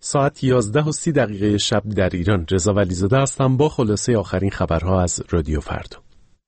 ساعت 11:30 شب در ایران. رضا ولیزاده هستم با خلاصه آخرین خبرها از رادیو فردا.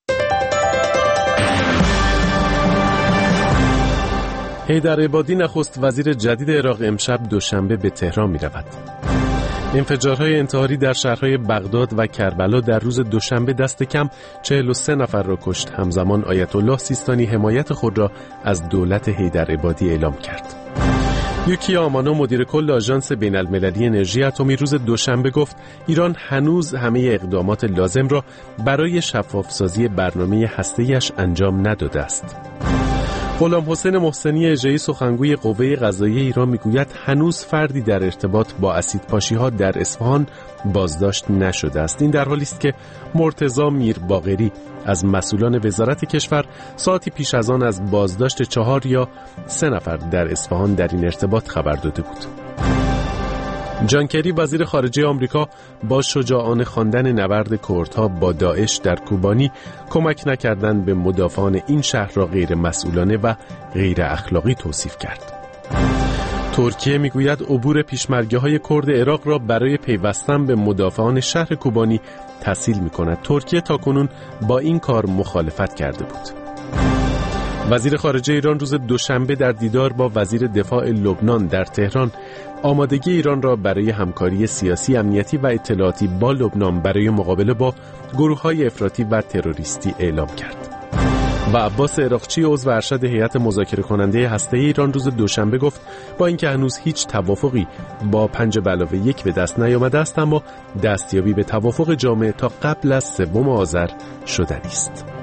حیدر عبادی نخست وزیر جدید عراق امشب دوشنبه به تهران می رود. انفجارهای انتحاری در شهرهای بغداد و کربلا در روز دوشنبه دست کم 43 نفر را کشت. همزمان آیت الله سیستانی حمایت خود را از دولت حیدر عبادی اعلام کرد. یوکیا آمانو مدیر کل آژانس بین المللی انرژی اتمی روز دوشنبه گفت ایران هنوز همه اقدامات لازم را برای شفافسازی برنامه هسته‌ایش انجام نداده است. غلام حسین محسنی اژه‌ای سخنگوی قوه قضاییه ایران میگوید هنوز فردی در ارتباط با اسیدپاشی‌ها در اصفهان بازداشت نشده است. این در حالی است که مرتضی میرباقری از مسئولان وزارت کشور ساعتی پیش از آن از بازداشت 4 یا 3 نفر در اصفهان در این ارتباط خبر داده بود. جان کری وزیر خارجه آمریکا با شجاعانه خواندن نبرد کردها با داعش در کوبانی کمک نکردن به مدافعان این شهر را غیر مسئولانه و غیر اخلاقی توصیف کرد. ترکیه میگوید عبور پیشمرگه‌های کرد عراق را برای پیوستن به مدافعان شهر کوبانی تسهیل می‌کند. ترکیه تاکنون با این کار مخالفت کرده بود. وزیر خارجه ایران روز دوشنبه در دیدار با وزیر دفاع لبنان در تهران آمادگی ایران را برای همکاری سیاسی، امنیتی و اطلاعاتی با لبنان برای مقابله با گروه‌های افراطی و تروریستی اعلام کرد. و عباس عراقچی عضو ارشد هیئت مذاکره کننده هسته‌ای ایران روز دوشنبه گفت با اینکه هنوز هیچ توافقی با 5+1 به دست نیامده است، اما دستیابی به توافق جامع تا قبل از 3 آذر شدنی است.